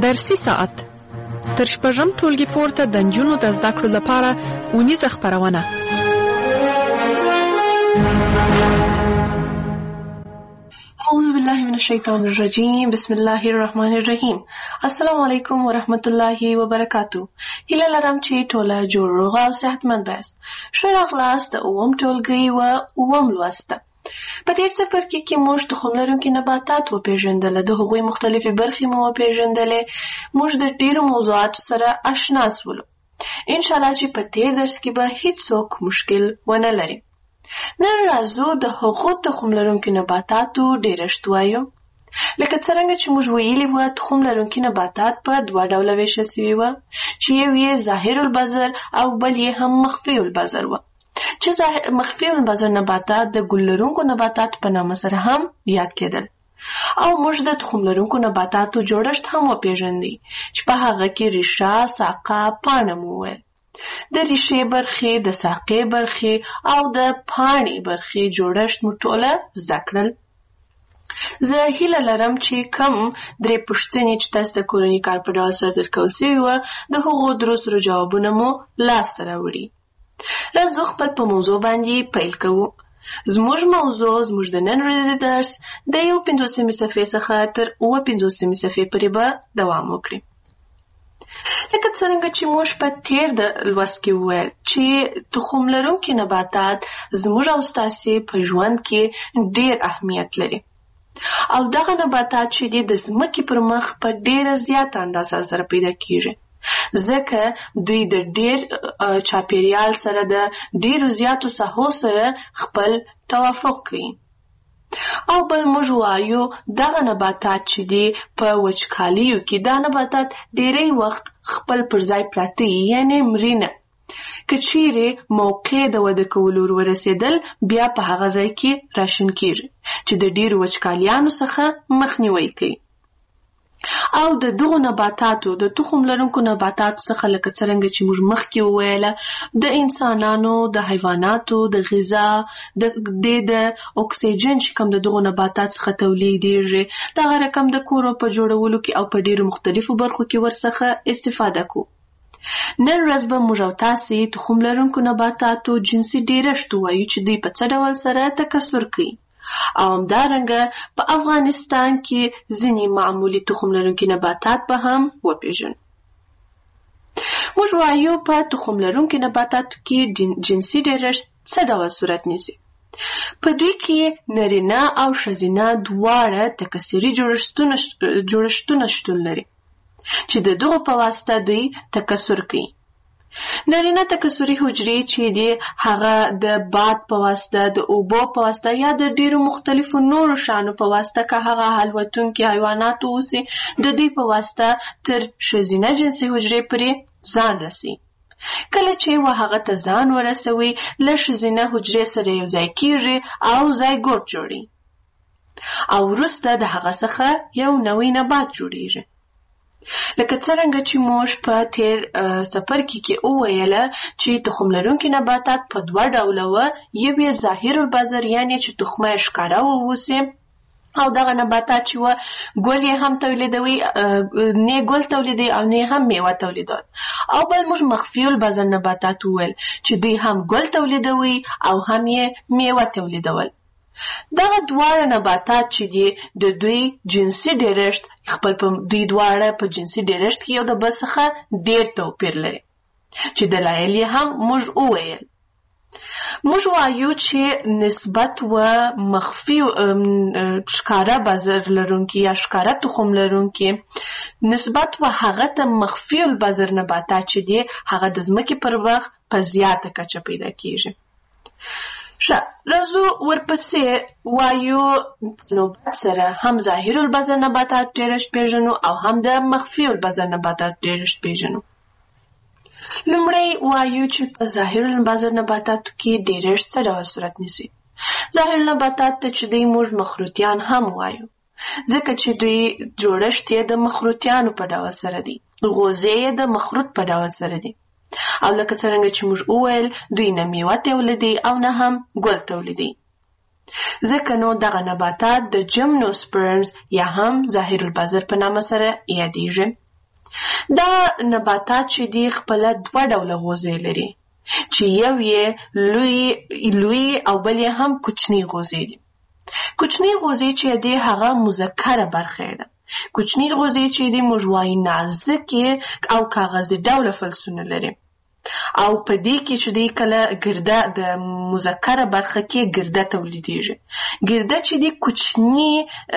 درسي ساعت تر شپږم ټولګي پورته د نجونو د زده کړو لپاره اونیزه خپرونه. اعوذ بالله من الشیطان الرجیم. بسم الله الرحمن الرحیم. السلام علیکم ورحمت الله وبرکاتو. هیله لرم چې ټوله جوړ روغ او صحتمند یاست. ښه راغلاست د اووم ټولګي و اووم لوست ته. په دې څپرکي کې موږ تخم لرونکي نباتات وپېژندل، د هغوی مختلفې برخې مو وپېژندلې. موږ د ډېرو موضوعاتو سره اشنا شولو. انشاءالله چې په تېر درس کې به هیڅوک مشکل ونه لري. نن راځو د هغو تخم لرونکي نباتاتو ډېرښت وایو. لکه څرنګه چې موږ ویلي وو، تخم لرونکي نباتات په دوه ډوله ویشل سوي وو، چې یو یې ظاهر البذر او بل یې هم مخفي البذر وو. چې مخفي البذر نباتات د ګل لرونکو نباتات په نامه سره هم یاد کېدل. او موږ د تخم لرونکو نباتاتو جوړښت هم وپېژندی، چې په هغه کې ریښه، ساقه، پاڼه مو وویل. د ریښې برخې، د ساقې برخې او د پاڼې برخې جوړښت مو ټوله زده کړل. زه هیله لرم چې کم درې پوښتنې چې تاسو د کورني کار په ډول سره درکول سوي وه، د هغو درو سرو جوابونه مو لاسته راوړي. راځو خپل په موضوع باندې پیل کوو. زموږ موضوع، زموږ د نن ورځې درس د 51 صفحې څخه تر 52 صفحې پورې به دوام وکړي. لکه څرنګه چې موږ په تېر د لوست کې وویل چې تخم لرونکي نباتات زموږ او ستاسې په ژوند کې ډېر اهمیت لري. او دغه نباتات چې دي د ځمکې پر مخ په ډېره زیاته اندازه سره پیدا کیږي، ځکه دوی د ډېر چاپیریال سره د ډېرو زیاتو ساحو سره خپل توافق کوي. او بل موږ وایو دغه نباتات چې دي په وچکالیو کې دا نباتات ډېری وخت خپل پر ځای پراته یعنی مرینه. که چیرې موقع د وده کولو ورسېدل، بیا په هغه ځای کې راشین کیږي چې د ډېرو وچکالیانو څخه مخنیوی کوي. او د دغو نباتاتو، د تخم لرونکو نباتاتو څخه لکه څرنګه چې موږ مخکې وویله، د انسانانو، د حیواناتو د غذا، د اکسیجن چې کوم د دغو نباتات څخه تولیدېږي، دغه رقم د کورو په جوړولو کې او په ډېرو مختلفو برخو کې ورڅخه استفاده کوو. نن ورځ به موږ او تاسې تخم لرونکو نباتاتو جنسي ډېرښت ووایو چې دوی په څه ډول سره تکثر کوي. او همدارنګه په افغانستان کې ځینې معمولي تخم لرونکي نباتات به هم وپېژنو. موږ وایو په تخم لرونکي نباتاتو کې جنسي ډېرښت څه ډول صورت نیسي. په دوی کې نرینه او ښځینه دواړه تکثري جوړښتونه شتون لري، چې د دغو په واسطه دوی تکثر کوي. نارینه تکثري حجرې چې دي هغه د باد په واسطه، د اوبو په واسطه یا د ډېرو مختلفو نورو شیانو په واسطه، که هغه الوتونکي حیوانات اوسي، د دوی په واسطه تر ښځینه جنسي حجرې پورې ځان رسي. کله چې هغه ته ځان ورسوي، له ښځینه حجرې سره یو ځای کیږي او زایګوټ جوړي، او وروسته د هغه څخه یو نوی نبات جوړیږي. لکه څرنګه چې موږ په تېر څپرکي کې وویله چې تخم لرونکي نباتات په دوه ډوله وه، یو یې ظاهر البذر یعنې چې تخمه یې ښکاره واوسي، او دغه نباتات چې وه ګل یې هم تولیدوي، نه ګل تولیدوي او نه هم میوه تولیدول. او بل موږ مخفي البذر نباتات وویل چې دوی هم ګل تولیدوي او هم یې میوه تولیدول. دغه دواړه نباتات چې دي د دوی جنسي ډېرښت خپل په دوی دواړه په جنسي ډېرښت کې یو د بل څخه ډېر توپیر لري، چې دلایل یې هم موږ وویل. موږ وایو چې نسبت و مخفي ښکاره بذر لرونکي یا ښکاره تخم لرونکي نسبت و هغه ته مخفي البذر نباتات چې دي هغه د ځمکې پر مخ په زیاته کچه پیدا کیږي. ښه، راځو ورپسې وایو نوبت سره هم ظاهر البذر نباتات ډېرښت پېژنو او هم د مخفي البذر نباتات ډېرښت پېژنو. لومړی وایو چې په ظاهر البذر نباتاتو کې ډېرښت څه ډول صورت نیسي. ظاهر نباتات ته چې دوی موږ مخروطیان هم وایو، ځکه چې دوی جوړښت یې د مخروطیانو په ډول سره دی، غوزې یې د مخروط په ډول سره دی. او لکه څرنګه چې موږ وویل، دوی نه میوه تولیدوي او نه هم ګل تولیدوي. ځکه نو دغه نباتات د جمنوسپرمز یا هم ظاهر البذر په نامه سره یادیږي. دا نباتات چې دي خپله 2 ډوله غوزې لري چې یو یې لوی او بل یې هم کوچني غوزې دي. کوچني غوزې چې دي هغه مذکره برخه ده. کوچني غوزې چې دي موږ وایي نازکې او کاغذي ډوله فلسونه لري او په دې کې چې دی کله ګرده د مذکره برخه کې ګرده تولیدېږي. ګرده چې دی کوچني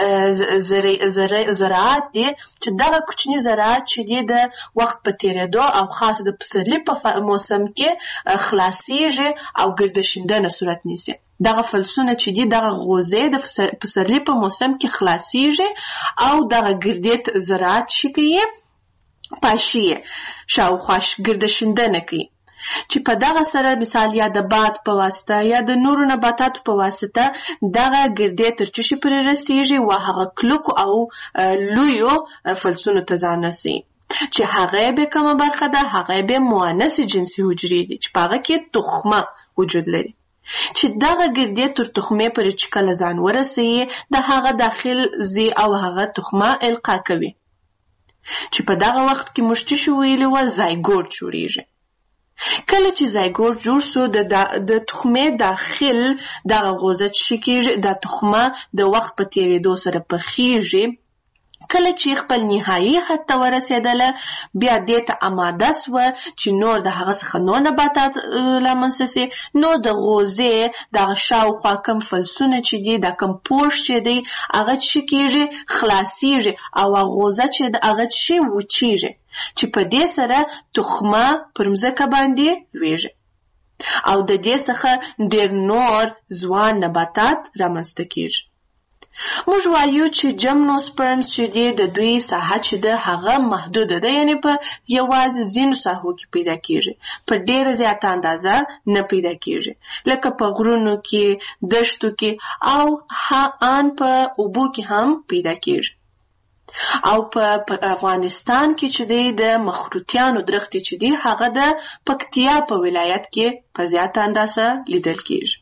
زراعت دی چې دغه کوچني زراعت چې دی د وخت په تېرېدو او خاص د پسرلي په موسم کې خلاصېږي او ګرده شیندنه صورت نیسي. دغه فلسونه چې دي دغه غوزې د پسرلي په موسم کې خلاصېږي او دغه ګردې زراعت چې کوي پاشي شاوخوا ګرده شیندنه کوي چې په دغه سره مثال یا د باد په واسطه یا د نورو نباتاتو په واسطه دغه ګردې تر چشي پورې رسېږي و هغه کلکو او لویو فلسونو ته ځان رسوي چې هغه به کومه برخه ده، هغه به مؤنث جنسي حجرې دي چې په هغه کې تخمه وجود لري چې دغه ګردې تر تخمې پورې چې کله ځان ورسوي د هغه داخل ځي او هغه تخمه القا کوي چې په دغه وخت کې موږ څه ویلي وو زایګوټ جوړیږي. کله چې زایګوټ جوړ سو د تخمې داخل دغه غوزه چې کېږي د تخمه د وخت په تېرېدو سره پخېږي. کله چې خپل نهایي حد ته ورسېدله بیا دې ته آماده سوه چې نور د هغه څخه نور نباتات رامنځته سي. نو د غوزې دغه شاوخوا کم فلسونه چې دي دا کم پوښ چې دی هغه چې کېږي خلاصېږي او غوزه چې هغه چې وچېږي چې په دې سره تخمه پر مځکه باندې لویږي او د دې څخه ډېر نور ځوان نباتات رامنځته کېږي. موږ وایو چې جمنوسپرمز چې دی د دوی ساحه چې ده هغه محدوده ده، یعنی په یوازې ځینو ساحو کې پیدا کېږي، په ډېره زیاته اندازه نه پیدا کېږي لکه په غرونو کې، دښتو کې او ان په اوبو کې هم پیدا کېږي. او په افغانستان کې چې دی د مخروطیانو درختې چې دی هغه د پکتیا په ولایت کې په زیاته اندازه لیدل کېږي.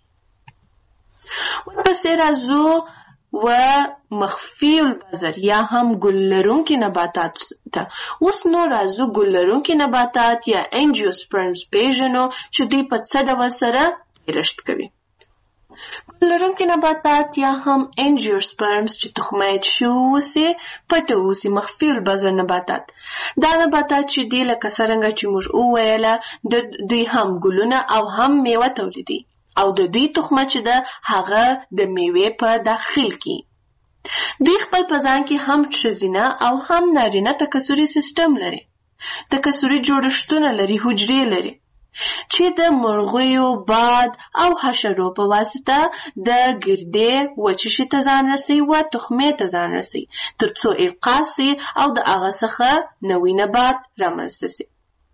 ورپسې راځو و مخفی البذر یا هم ګل لرونکي نباتات ته. اوس نو راځو ګل لرونکي نباتات یا انجیوسپرمز پیژنو چې دوی په څه ډول سره پیدایښت کوي. ګل لرونکي نباتات یا هم انجیوسپرمز چې تخمه یې اوسي پټه اوسي مخفی البذر نباتات. دا نباتات چې دي لکه څرنګه چې موږ وویله دوی هم ګلونه او هم میوه تولیدي او د دوی تخمه چې ده هغه د میوې په داخل کې. دوی خپل په ځان کې هم ښځینه او هم نارینه تکثري سیستم لري. تکثري جوړښتونه لري، حجرې لري چې د مرغیو، باد او حشرو په واسطه د ګردې وچشي ته ځان رسوي و تخمې ته ځان رسوي تر څو القا سي او د هغه څخه نوی نبات رامنځته سي.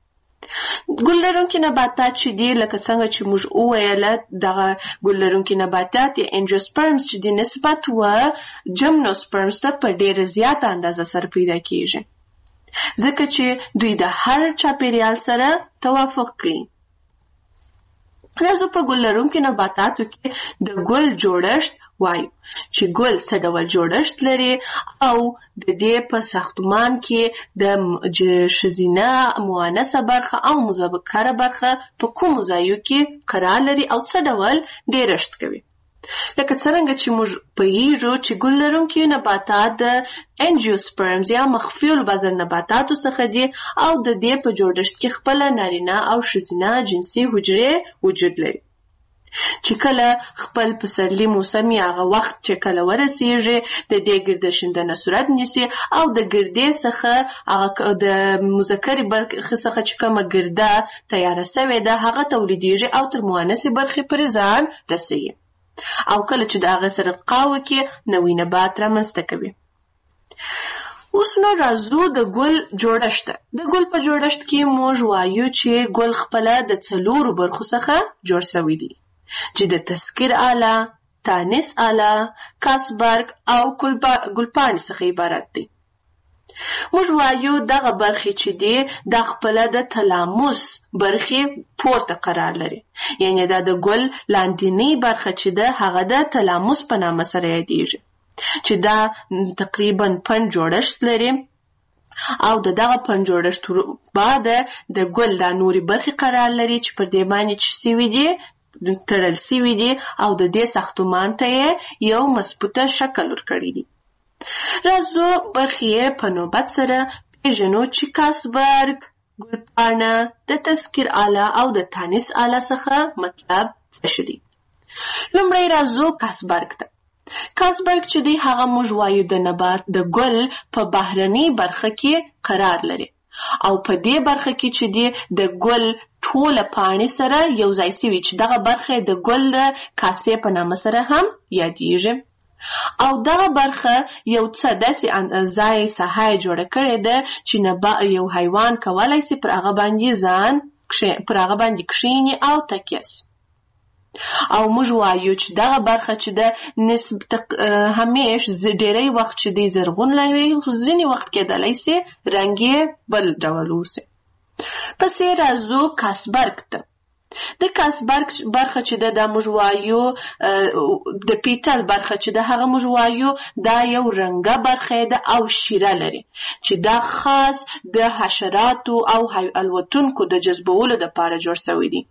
ګل لرونکي نباتات چې دي لکه څنګه چې موږ وویله دغه ګل لرونکي نباتات یا انجیوسپرمز چې دي نسبت و جمنوسپرمز ته په ډېره زیاته اندازه سره پیدا کېږي ځکه چې دوی د هر چاپېریال سره توافق کوي. راځو په ګل لرونکي نباتاتو کې د ګل جوړښت وایو چې ګل څه ډول جوړښت لري او د دې په ساختمان کې د ښځینه مؤنثه برخه او مذکره برخه په کومو ځایو کې قرار لري او څه ډول ډیرښت کوي. لکه څرنګه چې موږ پوهیږو چې ګل لرونکي نباتات د انجیوسپرمز یا مخفي البذر نباتاتو څخه دي او د دې په جوړښت کې خپله نارینه او ښځینه جنسي حجرې وجود لري چې کله خپل پسرلي موسم یا هغه وخت چې کله ورسیږي د دې ګرده شیندنه صورت نیسي او د ګردې څخه د مذکرې برخې څخه چې کومه ګرده تیاره سوې ده هغه تولیدېږي او تر مؤنثې برخې پورې ځان رسوي او کله چې د هغه سره القا وکړي نوی نبات رامنځته کوي. اوس نو راځو د ګل جوړښت. د ګل په جوړښت کې موږ وایو چې ګل خپله د 4 برخو څخه جوړ شوی دی چې د تذکیر آله، تانیث آله، کاسبرګ او ګلپاڼې څخه عبارت دی. موږ وایو دغه برخې چې دي دا خپله د تلاموس برخې پورته قرار لري، یعنی دا د ګل لاندینۍ برخه چې ده هغه د تلاموس په نامه سره یادیږي چې دا تقریبا 5 جوړښت لري او دغه پنجوړښت بعد د ګل دا نوري برخې قرار لري چې پر دې باندې چې سوي دي تړل سوي دي او د دې ساختمان ته یو مضبوطه شکل ورکړی دی. راځو برخې په نوبت سره پیژنو چې کاسبرګ، ګلپاڼه، د تذکیر آله او د تانیث آله څخه مطلب څه دي. لومړی راځو کاسبرګ ته. کاسبرګ چې دی هغه موږ وایو د نبات د ګل په بهرنۍ برخه کې قرار لري او په دې برخه کې چې دی د ګل ټوله پاڼې سره یو ځای سوي چې دغه برخه د ګل د کاسې په نامه سره هم یادیږي. او دغه برخه یو څه داسې ځای ساحه جوړه کړې ده چې یو حیوان کولی سي پر هغه باندې کښیني او تکیه سي. او موږ وایو چې دغه برخه چې ده همیش ډېری وخت چې دی زرغون لري، ځینې وخت کېدلی سي رنګ یې بل ډول اوسي. پسې راځو کاسبرګ ته. د کاسبرګ برخه چې ده دا موږ وایو د پیټل برخه چې ده هغه موږ وایو دا یو رنګه برخه ده او شیره لري چې دا خاص د حشراتو او الوتونکو د جذبولو دپاره جوړ شوی دی.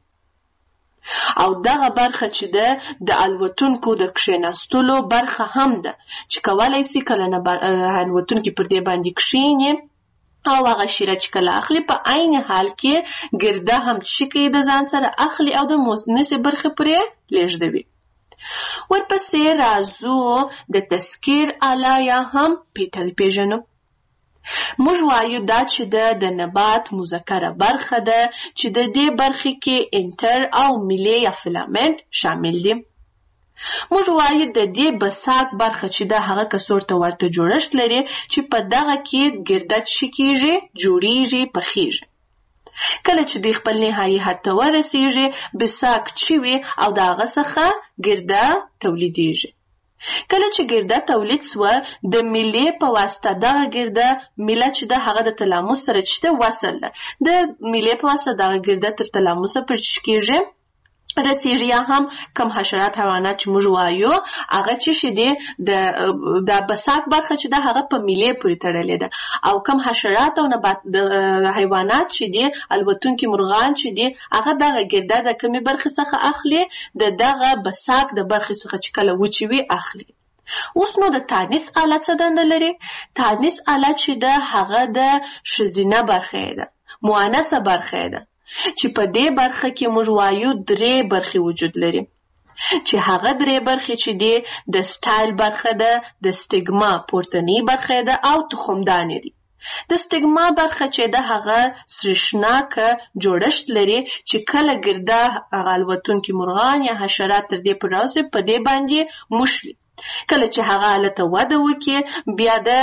او دغه برخه چې ده د الوتونکو د کښېناستلو برخه هم ده چې کولی سي کله الوتونکي پر دې باندې کښېني او هغه شیره چې کله اخلي په عین حال کې ګرده هم چې کوي د ځان سره اخلي او د موسنسې برخې پرې لېږدوي. ورپسې راځو د تذکیر آله یا هم پیټل پیژنو. موږ وایو دا چې د نبات مذکره برخه ده چې د دې برخې کې انټر او میلې یا فیلامنټ شامل دي. موږ وایو د دې بساک برخه چې د هغه کڅوړ ته ورته جوړښت لري چې په دغه کې ګرده څه کېږي، جوړیږي، پخیږي. کله چې دوی خپل نهایي حد ته ورسیږي بساک چوي او د هغه څخه ګرده تولیدیږي. کله چې ګرده تولید سوه د میلې په واسطه دغه ګرده میله چې ده هغه د تلاموس سره چې ده وصل ده د میلې په واسطه دغه ګرده تر تلاموسه پرې کېږي رسیږي. یا هم کم حشرات حیوانات چې موږ وایو هغه چې شي دی د بساک برخه چې ده هغه په میلې پورې تړلې ده او کم حشرات او د حیوانات چې دی الوتونکي مرغان چې دی هغه دغه ګرده د کمې برخې څخه اخلي د دغه بساک د برخې څخه چې کله وچوي اخلي. اوس نو د تانیث آله څه دنده لري؟ تانیث آله چې ده هغه د ښځینه برخه ده، مؤنثه برخه ده چې په دې برخه کې موږ وایو 3 برخې وجود لري چې هغه 3 برخې چې دي د سټایل برخه ده، د سټیګما پورتنی برخه ده او تخمدانې دي. د سټیګما برخه چې ده هغه سرشناکه جوړښت لري چې کله ګرده الوتونکي مرغان یا حشرات تر دې پورې راسي په دې باندې موشلي. کله چې هغه حالته وده وکړي بیا د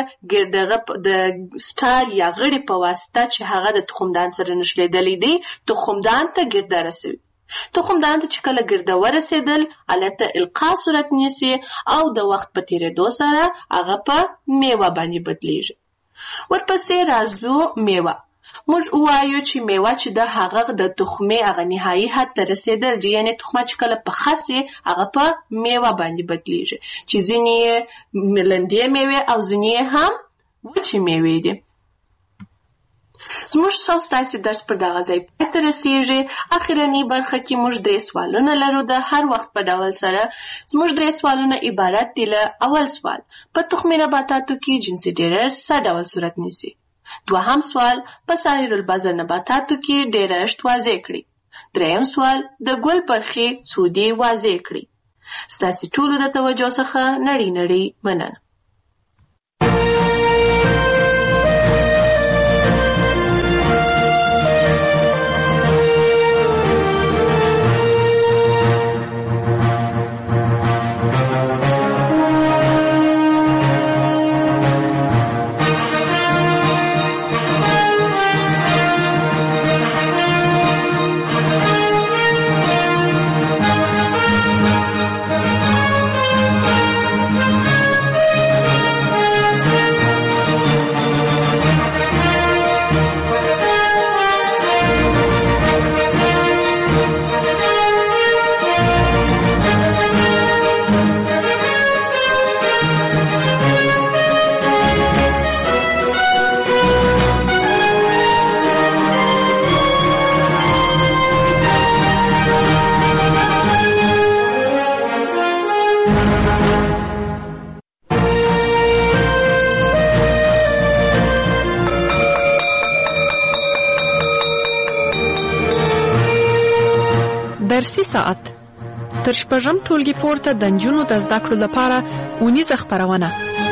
سټایل یا غړي په واسطه چې هغه د تخمدان سره نښلېدلی دی تخمدان ته ګرده رسوي. تخمدان ته چې کله ګرده ورسېدل حالته القا صورت نیسي او د وخت په تېرېدو سره هغه په میوه باندې بدلیږي. ورپسې راځو میوه. موږ وایو چې میوه چې ده هغه د تخمې هغه نهایي حد ته رسېدل یعنې تخمه چې کله پخه سي هغه په میوه باندې بدلیږي چې ځینې یې لندې میوې او ځینې یې هم وچې میوې دي. زموږ ستاسې درس پر دغه ځای پای ته رسېږي. اخرنۍ برخه کې موږ 3 سوالونه لرو. د هر وخت په ډول سره زموږ 3 سوالونه عبارت دي له اول سوال په تخمي نباتاتو کې جنسي ډېرښت څه ډول صورت نیسي. دوهم سوال په سایر البذر نباتاتو کې ډېرښت واضح کړي. دریم سوال د ګل برخې څو دي واضح کړي. ستاسې ټولو د توجه څخه نړۍ مننه. نفي ساعت تر شپږم ټولګي پورته د نجونو د زده کړو لپاره اونیزه خپرونه.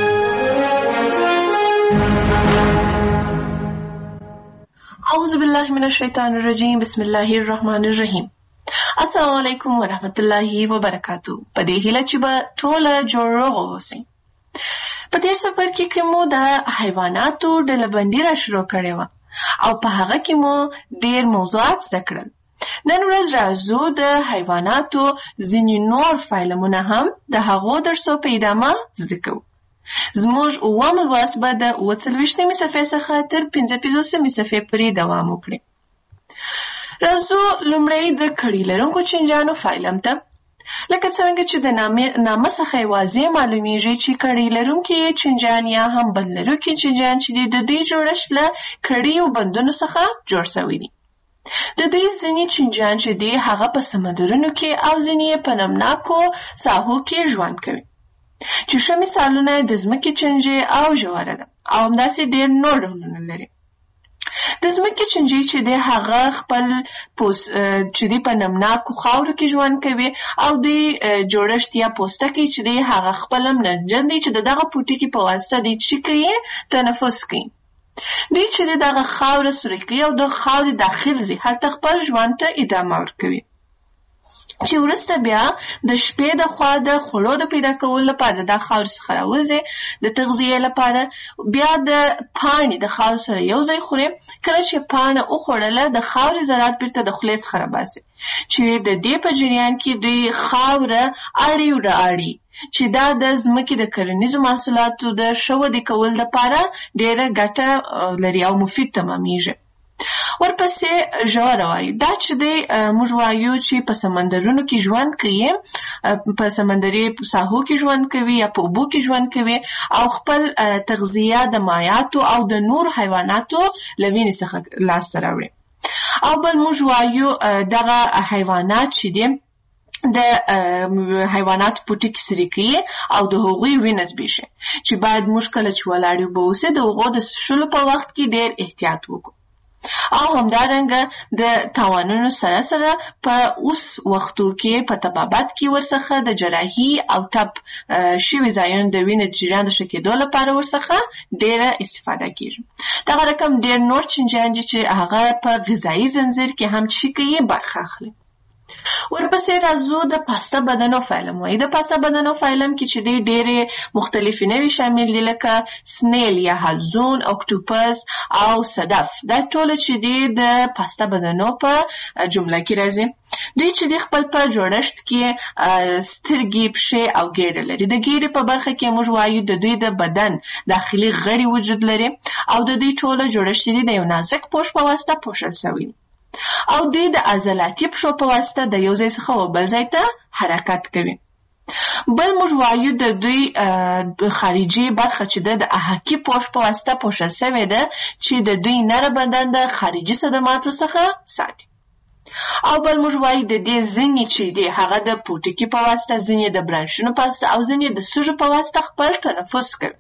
اعوذ بالله من الشیطان الرجیم. بسم الله الرحمن الرحیم. السلام علیکم ورحمت الله وبرکاتو. په دې هیله چې به ټوله جوړ اوسئ. په تیر سفر کې مو د حیواناتو ډلبندي را شروع کړې وه او په هغه کې مو ډېر موضوعات زده کړل. نن ورځ راځو د حیواناتو ځینې نور فایلمونه هم د هغو درسو په ادامه زده کوو. زموږ اووم لوست به د 40مې صفحې څخه تر 55مې صفحې پورې دوام وکړي. راځو لومړی د کړي لرونکو چینجانو فایلم ته. لکه څنګه چې د نامه څخه یې واضح معلومیږي چې کړي لرونکي چینجان یا هم بند لرونکي چینجان چې د دوی جوړښت له کړیو بندونو څخه جوړ شوي دي. د دوی ځینې چینجان چې دي هغه په سمندرونو کې او ځینې په نمناکو ساحو کې ژوند کوي، چې ښه مثالونه د ځمکې چینجې او ژوره ده او همداسې ډېر نور ډولونه لري. د ځمکې چینجې چې دی هغه خپل چې دی په نمناکو خاورو کې ژوند کوي او د جوړښت یا پوستکی چې دی هغه خپل نمجن دی چې دغه پوټکي په واسطه دی چې کوي تنفس کوي. دوی چې دغه خاوره سوري کوي او د خاورې داخل ځي هلته خپل ژوند ته ادامه ورکوي، چې وروسته بیا د شپې د خوا د خوړو د پیدا کولو لپاره د خاورې څخه راوځي، د تغذیې لپاره بیا د پاڼې د خاورې سره یو ځای خوري. کله چې پاڼه وخوړله د خاورې ذرات بیرته د خولې څخه راباسي، چې د دې په جریان کې دوی خاوره اړي وراړي، چې دا د ځمکې د کرنیزو محصولاتو د ښه ودې کولو لپاره ډېره ګټه لري او مفید تمامیږي. ورپسې ژوره وایي. دا چې دی موږ وایو چې په سمندرونو کې ژوند کوي، په سمندري ساحو کې ژوند کوي یا په اوبو کې ژوند کوي او خپل تغذیه د مایعاتو او د نور حیواناتو له وینې څخه لاسته راوړي. او بل موږ وایو دغه حیوانات چې دي د حیواناتو پوټکي سري کوي او د هغوی وینه زبېښي، چې باید موږ کله چې ولاړ یو به اوسې د هغو د څښلو په وخت کې ډېر احتیاط وکړو. او همدارنګه د تاوانونو سره سره په اوس وختو کې په طبابت کې ورڅخه د جراحي او تب شوي ځایونو د وینې د جریان د ښه کېدو لپاره ورڅخه ډېره استفاده کېږي. دغه رقم ډېر نور چینجان دي چې هغه په غذایي ځنځیر کې هم چې کوي برخه اخلي. ورپسې راځو د پاسته بدنو فایلم وایي. د پاسته بدنو فایلم کې چې دی ډېرې مختلفې نوې شامل دي، لکه سنیل یا حلزون، اکټوپس او صدف. دا ټول چې دی د پاسته بدنو په جمله کې راځي. دوی چې دی خپل په جوړښت کې سترګې، پښې او ګیډه لري. د ګیډې په برخه کې موږ وایو د دوی د بدن داخلي غړي وجود لري او د دوی ټوله جوړښت دی د یو نازک پوښ په واسطه پوښل شوی او دوی د عضلاتي پښو په واسطه د یو ځای څخه بل ځای ته حرکت کوي. بل موږ وایو د دوی خارجي برخه چې د احاکي پوښ په واسطه پوښل شوې ده، چې د دوی نره بدن د خارجي صدماتو څخه ساتي. او بل موږ وایو د دې ځینې چې دی هغه د پوټکي په واسطه، ځینې د برانشونو په واسطه او ځینې د سږو په واسطه خپل تنفس کوي.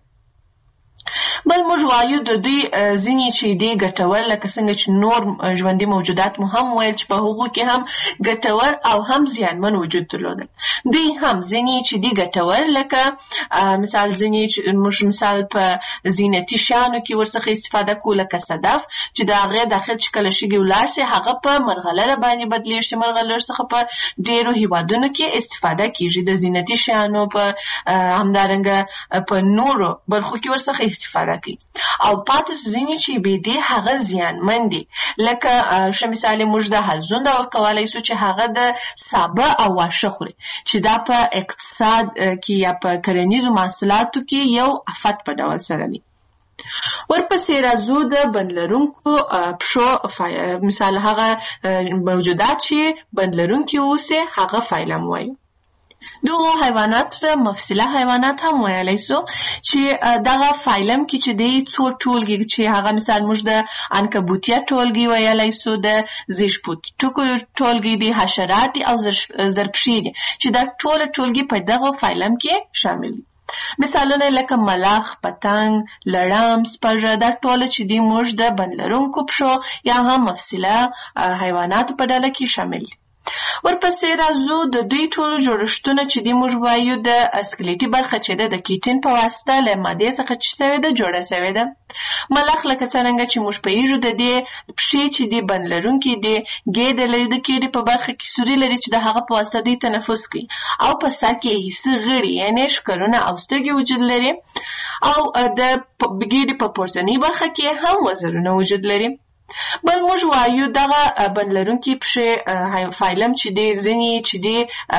بل موږ وایو د دوی ځینې چې دی ګټور، لکه څنګه چې نور ژوندي موجودات مو هم ویل چې په هغو کې هم ګټور او هم زیانمن وجود درلودل. دوی هم ځینې چې دی ګټور، لکه مثال ځینې چې موږ مثال په زینتي شیانو کې ورڅخه استفاده کوو، لکه صدف چې د هغې داخل چې کله شګې ولاړ سي هغه په مرغلره باندې بدلېږي. مرغلره څخه په ډېرو هېوادونو کې استفاده کېږي، د زینتي شیانو په همدارنګه په نورو برخو کې ورڅخه استفاده کوي. او پاتې ځینې چې بې دې هغه زیانمن دي، لکه ښه مثال موږ د حلزون ډول کولی شو چې هغه د سابه او واښه خوري، چې دا په اقتصاد کې یا په کرنیزو محصولاتو کې یو افت په ډول سره دی. ورپسې راځو د بند لرونکو پښو مثال هغه موجودات چې بند لرونکي اوسي هغه فایلم وایو. دغه حیوانات ته مفصله حیوانات هم ویلی سو، چې دغه فایلم کې چې دی څو ټولګي چې هغه مثال موږ د عنکبوتیه ټولګي ویلی سو، د زیږپوټکو ټولګي دي، حشرات او زرپښې دي، چې دا ټول ټولګي په دغه فایلم کې شامل دي. مثالونه لکه ملخ، پتنګ، لړم، سپږه، دا ټول چې دی موږ د بند لرونکو پښو یا هم مفصله حیواناتو په ډله کې شامل دي. ورپسې راځو د دوی ټولو جوړښتونه چې دي موږ وایو د اسکلیټي برخه چې ده د کیټین په واسطه له مادې څخه چې سوې ده جوړه سوې ده. ملخ لکه څرنګه چې موږ پوهیږو د دې پښې چې دي بند لرونکي دي، ګېډه لري د کیډې په برخه کې سوري لري چې د هغه په واسطه دوی تنفس کوي، او په سر کې حسي غړي یعنې ښکرونه او سترګې وجود لري، او د ګېډې په پورتنۍ برخه کې هم وزرونه وجود لري. بل موږ وایو دغه بند لرونکي پښې فایلم چې دی ځینې چې دی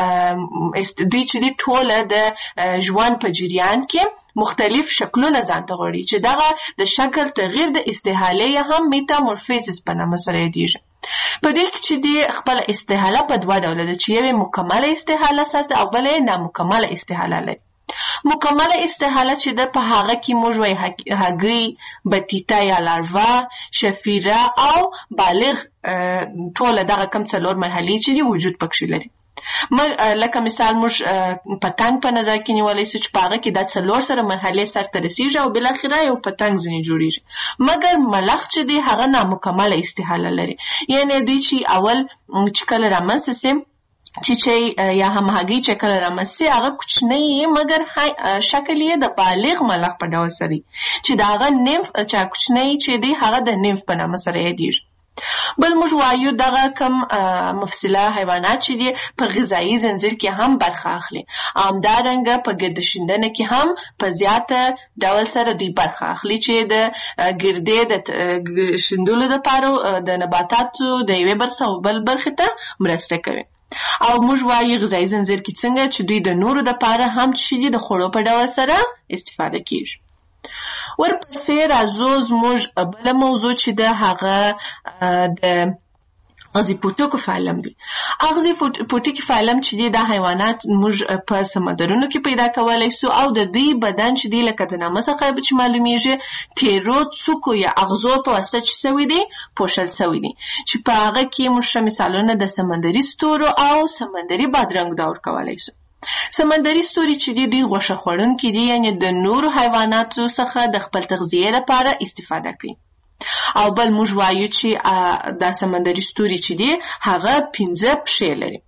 دوی چې دی ټوله د ژوند په جریان کې مختلف شکلونه ځانته غواړي چې دغه د شکل تغییر د استحاله هم میتامورفیزس په نامه سره یادیږي. په دې کې چې دی خپل استحاله په دوه ډوله ده چې یوه مکمله استحاله ساتي او بل یې نامکمله استحاله لري. مکمله استحاله چې ده په هغه کې موږ وایي هګۍ، بطیطه یا لاروا، شفیره او بالغ ټوله دغه کم څلور مرحلې چې دي وجود پکښې لري. لکه مثال موږ پتنګ په نظر کې نیولی سو چې په هغه کې دا څلور سره مرحلې سرته رسیږي او بالاخره یو پتنګ ځینې جوړیږي. مګر ملخ چې دی هغه نامکمله استحاله لري، یعنې دوی چې اول چې کله رامنځته سي چې یا هم هګۍ چې کله رامنځته هغه کوچنی مګر شکل یې د بالغ ملخ په ډول سره چې د هغه نمف چې کوچنی چې دی هغه د نمف په نامه سره یادیږي. بل موږ وایو دغه کم مفصله حیوانات چې دي په غذایي زنځیر کې هم برخه اخلي، همدارنګه په ګرده شیندنه کې هم په زیاته ډول سره دوی برخه اخلي چې د ګردې د شیندلو دپاره د نباتاتو د یوې برخې او بل برخې ته مرسته کوي. او موږ وایو غذایي زنځیر کې څنګه چې دوی د نورو دپاره هم چې دي د خوړو په ډول سره استفاده کیږي. ورپسې راځو زموږ بله موضوع چې ده هغه د اغزي پوټکو فایلم دی. اغزي پوټکي فایلم چې دی دا حیوانات موږ په سمندرونو کې پیدا کولی سو او د دوی بدن چې دی لکه د نامه څخه چې معلومیږي تیرو څوکو یا اغزو په واسطه چې سوي دي پوښل سوي دي چې په هغه کې موږ مثالونه د سمندري ستورو او سمندري بادرنګ دور کولی سو. سمندري ستوري چې دي دوی غوښه خوړونکي دي، یعنې د نورو حیواناتو څخه د خپل تغذیې لپاره استفاده کوي. او بل موږ وایو چې دا سمندري ستوري چې دي هغه 15 پښې لري.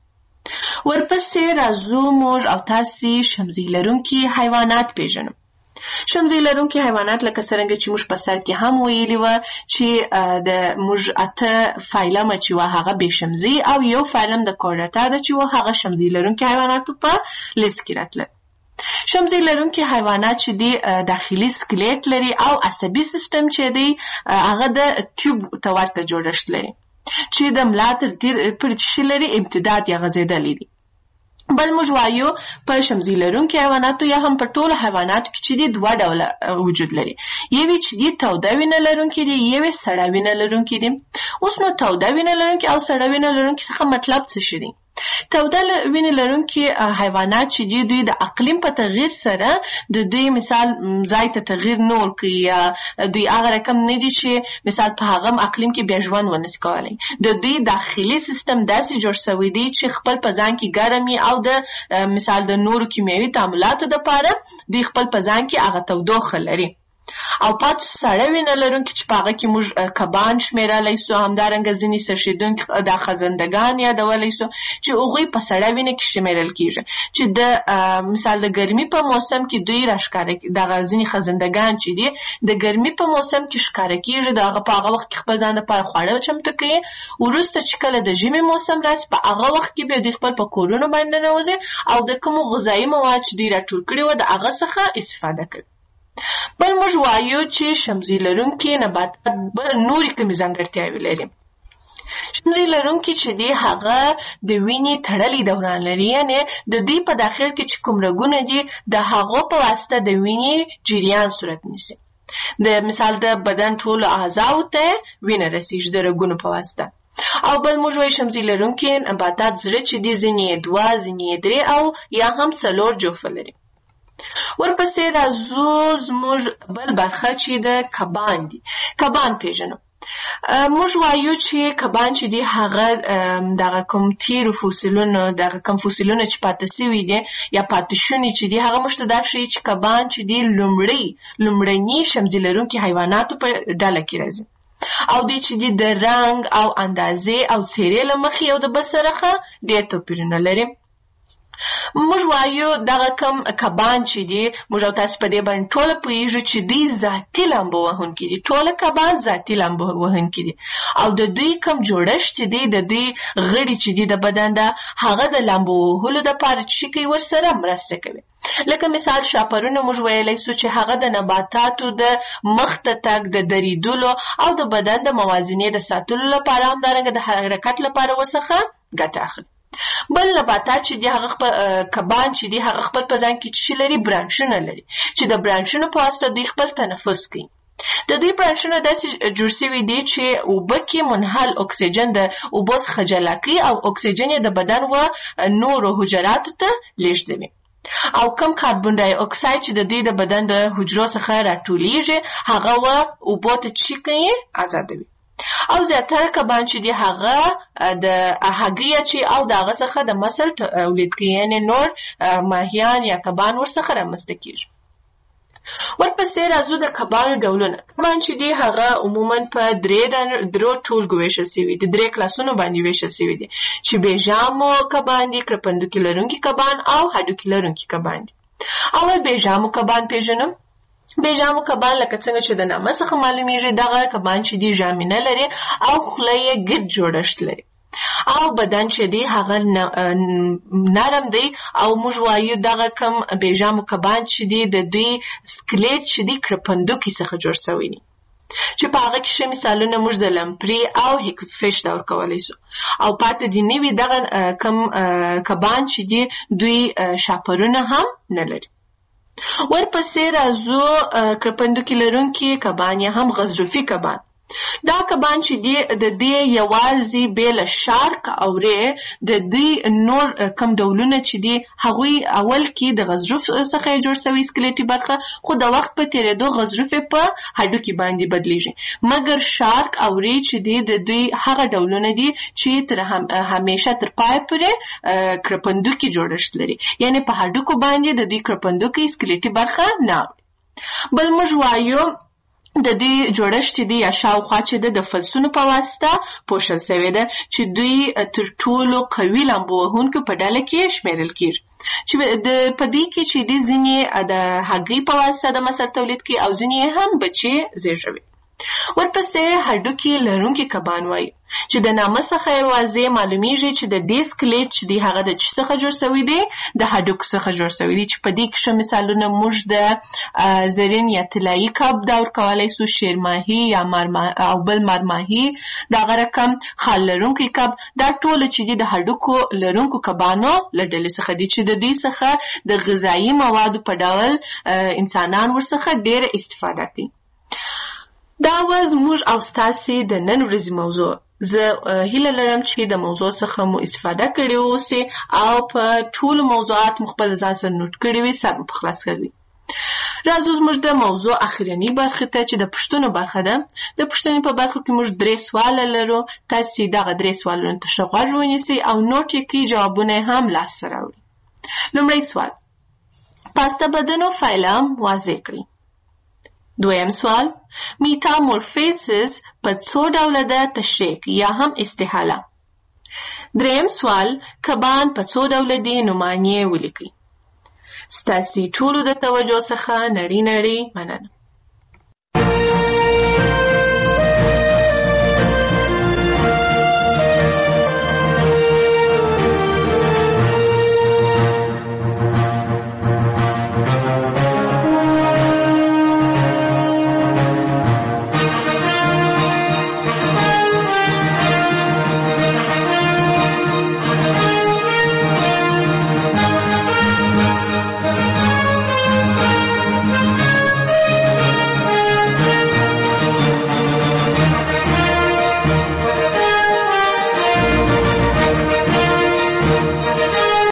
ورپسې راځو موږ او تاسې شمزۍ لرونکي حیوانات پیژنو. شمزۍ لرونکي حیوانات لکه څرنګه چې موږ په سر کې هم ویلي وه چې د موږ 8 فایلمه چې وه هغه بې شمزۍ او یو فایلم د کورډاتا ده چې وه هغه شمزۍ لرونکي حیواناتو په لیست کې راتله. شمزۍ لرونکي حیوانات چې دی داخلي سکلیټ لري او عصبي سیستم چې دی هغه د ټیوب ته ورته جوړښت لري چې د ملا تر پورې چې لري امتداد یا غځېدلی دی. بل موږ وایو په شمزۍ لرونکي حیواناتو یا هم په ټولو حیواناتو کې چې دی دوه ډوله وجود لري، یوې چې دی توده وینه لرونکي دي، یوې سړه وینه لرونکي دي. اوس نو توده وینه لرونکي او سړه وینه لرونکي څخه مطلب څه شي دی؟ توده وینې لرونکي حیوانات چې دي دوی د اقلیم په تغییر سره د دوی مثال ځای ته تغییر نه ورکوي یا دوی هغه رقم نه دي چې مثال په هغه اقلیم کې بیا ژوند ونسي کولی. د دوی داخلي سیستم داسې جوړ شوی دی چې خپل په ځان کې ګرم او د مثال د نورو کیمیاوي تعاملاتو دپاره دوی خپل په ځان کې هغه تودوخه لري. او پاتې سړه وینه لرونکي چې په هغه کې موږ کبان شمېرلی سو، همدارنګه ځینې څښېدونکي دا خزندګان یادولی سو چې هغوی په سړه وینه کې شمېرل کېږي چې د مثال د ګرمي په موسم کې دوی راښکاره دغه ځینې خزندګان چې دي د ګرمي په موسم کې ښکاره کېږي، د هغه په هغه وخت کې خپل ځان لپاره خواړه چمتو کوي. وروسته چې کله د ژمي موسم راسي په هغه وخت کې بیا دوی خپل په کورونو باندې ننوځي او د کومو غذایي مواد چې دوی راټول کړي وو د هغه څخه استفاده کوي. بل موږ وایو چې شمزۍ لرونکي نباتات نورې کومې ځانګړتیاوې لري. شمزۍ لرونکي چې دی هغه د وینې تړلي دوران لري، یعنې د دوی په داخل کې چې کوم رګونه دي د هغو په واسطه د وینې جریان صورت نیسي. د مثال د بدن ټولو اعضاو ته وینه رسیږي د رګونو په واسطه. او بل موږ وایو شمزۍ لرونکي نباتات زړه چې دی ځینې 2 ځینې 3 او یا هم 4 جوفه لري. ورپسې راځو زموږ بل برخه چې د کبان دي. کبان پیژنو. موږ وایو چې کبان چې دي هغه دغه کوم تیرو فوسیلونو دغه کوم فوسیلونه چې پاتې سوي دي یا پاتې شوني چې دي هغه موږ ته دا ښیي چې کبان چې دي لومړني شمزۍ لرونکي حیواناتو په ډله کې راځي. او دوی چې دي د رنګ او اندازې او څیرې له مخې یو د بل سره ډېر توپیرونه لري. موږ وایو دغه کم کبان چې دي، موږ او تاسو په دې باندې ټوله پوهیږو چې دوی ذاتي لامبو وهونکي دي. ټوله کبان ذاتي لامبو وهونکي دي او د دوی کم جوړښت چې دی، د دوی غړي چې دي د بدن ده، هغه د لامبو وهلو دپاره چې کوي ورسره مرسته کوي. لکه مثال شاپرونه موږ ویلی سو چې هغه د نباتاتو د مخ ته تګ، د دریدلو او د بدن د موازنې د ساتلو لپاره، همدارنګه د حرکت لپاره ورڅخه ګټه اخلي. بل نباتات چې دي هغه خپل کبان چې دي هغه خپل په ځان کې څه لري؟ برانشونه لري چې د برانشونو په واسطه دوی خپل تنفس کوي. د دوی برانشونه داسې جوړ شوي دي چې اوبه کې منحل اکسیجن د اوبو څخه جلا کوي او اکسیجن یې د بدن و نورو حجراتو ته لیږدوي. او کم کاربن ډای اکساید چې د دوی د بدن د حجرو څخه راټولیږي هغه و اوبو ته چې کوي؟ آزادوي. او زیاتره کبان چې دي هغه د هګۍ چې او د هغه څخه د مسل تولید کوي، یعنې نور ماهیان یا کبان ورڅخه رامنځته کېږي. ورپسې راځو د کبانو ډولونه. کبان چې دي هغه عموما په درو ټولګو ویشل شوي دي، 3 کلاسونو باندې ویشل شوي دي چې بېژامو کبان دي، کرپندوکي لرونکي کبان او هډوکي لرونکي کبان دي. اول بېژامو کبان پېژنم. بېژامو کبان لکه څنګه چې د نامه څخه معلومیږي، دغه کبان چې دي ژامې نه لري او خوله یې ګرد جوړښت لري او بدن چې دی هغه نرم دی. او موږ وایو دغه کم بېژامو کبان چې دي د دوی سکلیټ چې دی کرپندوکي څخه جوړ شوی دی، چې په هغه کې ښه مثالونه موږ د لمپري او هیکفش دا ورکولی سو. او پاتې دي نوي دغه کم کبان چې دي دوی شاپرونه هم نه لري. ورپسې راځو کرپندوکي لرونکي کبان یا هم غضروفي کبان. دا کبان چې دي د دې یوازې بې له شارک او ری د دوی نور کم ډولونه چې دي هغوی اول کې د غضروف څخه جوړ شوی سکلیټي برخه، خو د وخت په تېرېدو غضروف په هډوکي باندې بدلیږي. مګر شارک او ری چې دي د دوی هغه ډولونه دي چې تر همیشه تر پای پورې کرپندوکي جوړښت لري، یعنې په هډوکو باندې د دوی کرپندوکي سکلیټي برخه نه اوري. بل موږ وایو د دوی جوړښت دی یا شاوخوا چې د فلسونو په واسطه پوښل شوی ده چې دوی تر ټولو قوي لامبو وهونکو په ډله کې شمیرل کېږي، چې په دې کې چې د ځینې د هګۍ په واسطه د مسل تولید کوي او ځینې هم بچي زیږوي. ورپسې هډوکي لرونکي کبان وایي چې د نامه څخه یې واضح معلومیږي چې د دې سکلیټ چې دی هغه د څه څخه جوړ شوی دی؟ د هډوکو څخه جوړ شوی دی، چې په دې کې ښه مثالونه موږ د زرین یا طلایي کب دا ورکولی سو، شیرماهي یا او بل مارماهي، دغه رقم خال لرونکی کب. دا ټوله چې دي د هډوکو لرونکو کبانو له ډلې څخه دي چې د دوی څخه د غذایي موادو په ډول انسانان ورڅخه ډېره استفاده کوي. دا وز موږ او ستاسې د نن ورځې موضوع. زه هیله لرم چې د موضوع څخه مو استفاده کړې اوسئ او په ټولو موضوعات مو خپل ځان سره نوټ کړي وي، سر مو په خلاص کړي. راځو زموږ د موضوع اخرنۍ برخې ته چې د پوښتنو برخه ده. د پوښتنې په برخه کې موږ 3 سواله لرو. تاسې دغه 3 سوالونو ته ښه غوږ ونیسئ او نوټ یې کړئ، جوابونه یې هم لاسته راوړئ. لومړی سوال: پاسته بدنو فایله واضح کړئ. دویم سوال: میتامورفیزس په څو ډوله ده؟ تشریح یا هم استحاله. دریم سوال: کبان په څو ډوله دي؟ نومانې ولیکئ. ستاسې ټولو د توجه څخه نړۍ مننه.